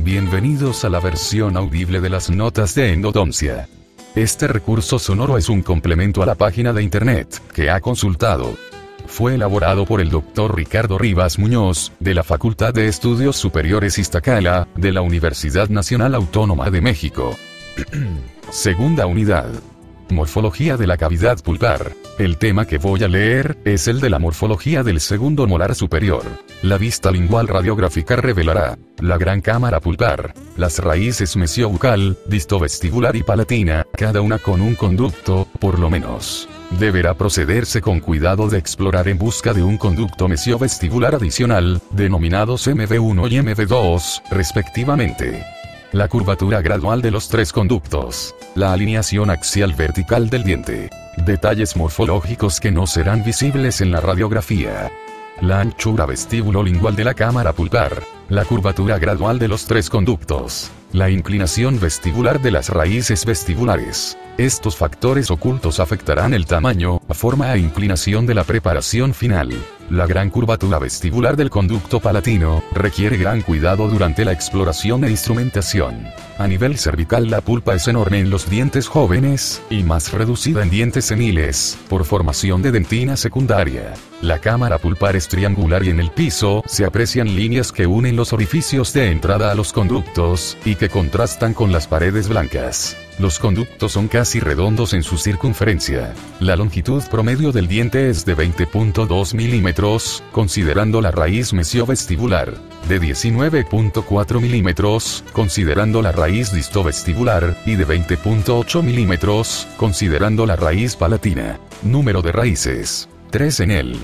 Bienvenidos a la versión audible de las notas de endodoncia. Este recurso sonoro es un complemento a la página de internet que ha consultado. Fue elaborado por el Dr. Ricardo Rivas Muñoz, de la Facultad de Estudios Superiores Iztacala, de la Universidad Nacional Autónoma de México. Segunda unidad. Morfología de la cavidad pulpar. El tema que voy a leer es el de la morfología del segundo molar superior. La vista lingual radiográfica revelará la gran cámara pulpar, las raíces mesiobucal, distovestibular y palatina, cada una con un conducto, por lo menos. Deberá procederse con cuidado de explorar en busca de un conducto mesiovestibular adicional, denominados MV1 y MV2, respectivamente. La curvatura gradual de los tres conductos. La alineación axial vertical del diente. Detalles morfológicos que no serán visibles en la radiografía. La anchura vestíbulo-lingual de la cámara pulpar. La curvatura gradual de los tres conductos. La inclinación vestibular de las raíces vestibulares. Estos factores ocultos afectarán el tamaño, forma e inclinación de la preparación final. La gran curvatura vestibular del conducto palatino requiere gran cuidado durante la exploración e instrumentación. A nivel cervical la pulpa es enorme en los dientes jóvenes, y más reducida en dientes seniles, por formación de dentina secundaria. La cámara pulpar es triangular y en el piso se aprecian líneas que unen los orificios de entrada a los conductos, y que contrastan con las paredes blancas. Los conductos son casi redondos en su circunferencia. La longitud promedio del diente es de 20.2 milímetros, considerando la raíz mesiovestibular, de 19.4 milímetros, considerando la raíz distovestibular, y de 20.8 milímetros, considerando la raíz palatina. Número de raíces: 3 en el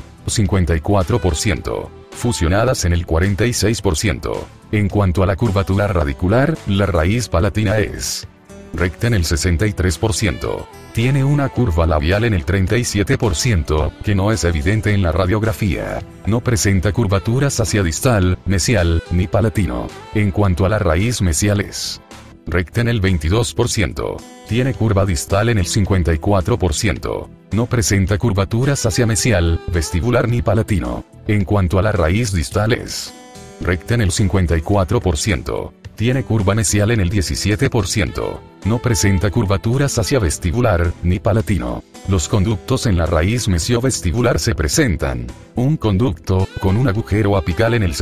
54%, fusionadas en el 46%. En cuanto a la curvatura radicular, la raíz palatina es recta en el 63%. Tiene una curva labial en el 37%, que no es evidente en la radiografía. No presenta curvaturas hacia distal, mesial, ni palatino. En cuanto a la raíz mesial es recta en el 22%. Tiene curva distal en el 54%. No presenta curvaturas hacia mesial, vestibular ni palatino. En cuanto a la raíz distal es recta en el 54%. Tiene curva mesial en el 17%. No presenta curvaturas hacia vestibular, ni palatino. Los conductos en la raíz mesiovestibular se presentan: un conducto, con un agujero apical en el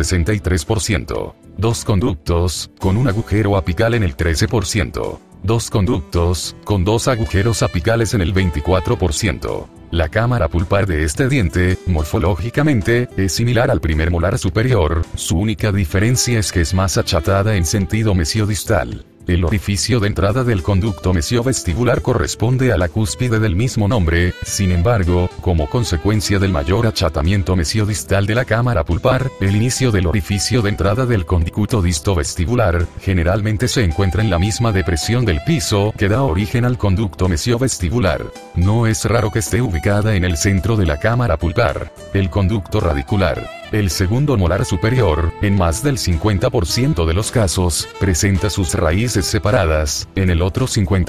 63%. Dos conductos, con un agujero apical en el 13%. Dos conductos, con dos agujeros apicales en el 24%. La cámara pulpar de este diente, morfológicamente, es similar al primer molar superior, su única diferencia es que es más achatada en sentido mesiodistal. El orificio de entrada del conducto mesiovestibular corresponde a la cúspide del mismo nombre, sin embargo, como consecuencia del mayor achatamiento mesiodistal de la cámara pulpar, el inicio del orificio de entrada del conducto distovestibular, generalmente se encuentra en la misma depresión del piso que da origen al conducto mesiovestibular. No es raro que esté ubicada en el centro de la cámara pulpar. El conducto radicular. El segundo molar superior, en más del 50% de los casos, presenta sus raíces separadas, en el otro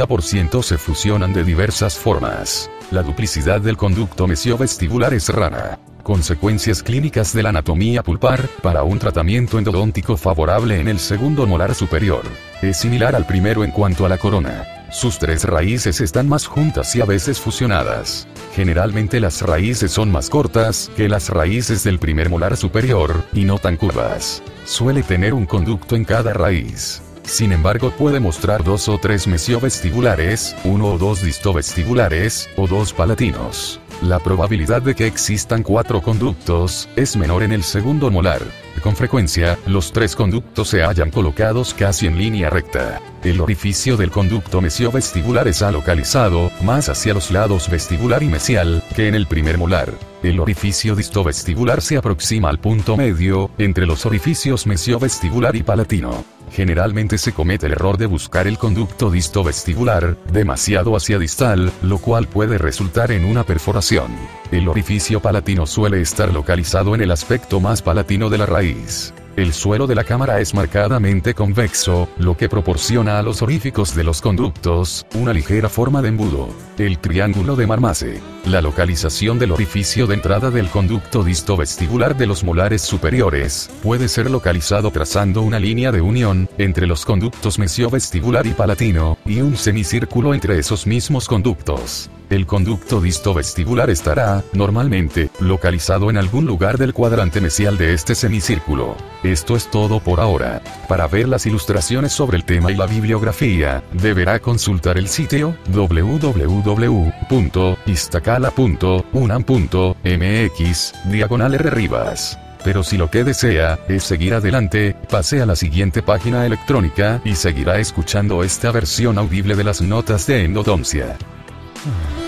50% se fusionan de diversas formas. La duplicidad del conducto mesiovestibular es rara. Consecuencias clínicas de la anatomía pulpar, para un tratamiento endodóntico favorable en el segundo molar superior. Es similar al primero en cuanto a la corona. Sus tres raíces están más juntas y a veces fusionadas. Generalmente las raíces son más cortas que las raíces del primer molar superior, y no tan curvas. Suele tener un conducto en cada raíz. Sin embargo, puede mostrar dos o tres mesiovestibulares, uno o dos distovestibulares, o dos palatinos. La probabilidad de que existan 4 conductos es menor en el segundo molar. Con frecuencia, los 3 conductos se hallan colocados casi en línea recta. El orificio del conducto mesiovestibular está localizado más hacia los lados vestibular y mesial que en el primer molar. El orificio distovestibular se aproxima al punto medio entre los orificios mesiovestibular y palatino. Generalmente se comete el error de buscar el conducto distovestibular demasiado hacia distal, lo cual puede resultar en una perforación. El orificio palatino suele estar localizado en el aspecto más palatino de la raíz. El suelo de la cámara es marcadamente convexo, lo que proporciona a los oríficos de los conductos una ligera forma de embudo. El triángulo de Marmase. La localización del orificio de entrada del conducto distovestibular de los molares superiores puede ser localizado trazando una línea de unión entre los conductos mesiovestibular y palatino, y un semicírculo entre esos mismos conductos. El conducto distovestibular estará, normalmente, localizado en algún lugar del cuadrante mesial de este semicírculo. Esto es todo por ahora. Para ver las ilustraciones sobre el tema y la bibliografía, deberá consultar el sitio www.iztacala.unam.mx/rribas. Pero si lo que desea es seguir adelante, pase a la siguiente página electrónica y seguirá escuchando esta versión audible de las notas de Endodoncia.